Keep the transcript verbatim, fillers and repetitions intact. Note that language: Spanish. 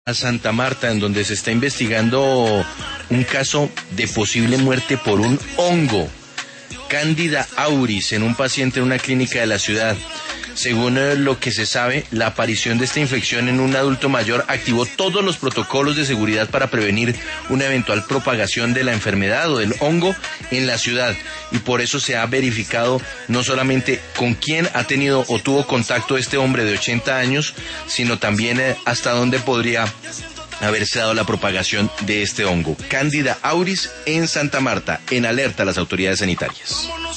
a Santa Marta, en donde se está investigando un caso de posible muerte por un hongo, Candida auris, en un paciente en una clínica de la ciudad. Según eh, lo que se sabe, la aparición de esta infección en un adulto mayor activó todos los protocolos de seguridad para prevenir una eventual propagación de la enfermedad o del hongo en la ciudad, y por eso se ha verificado no solamente con quién ha tenido o tuvo contacto este hombre de ochenta años, sino también eh, hasta dónde podría haberse dado la propagación de este hongo. Candida auris en Santa Marta, en alerta a las autoridades sanitarias.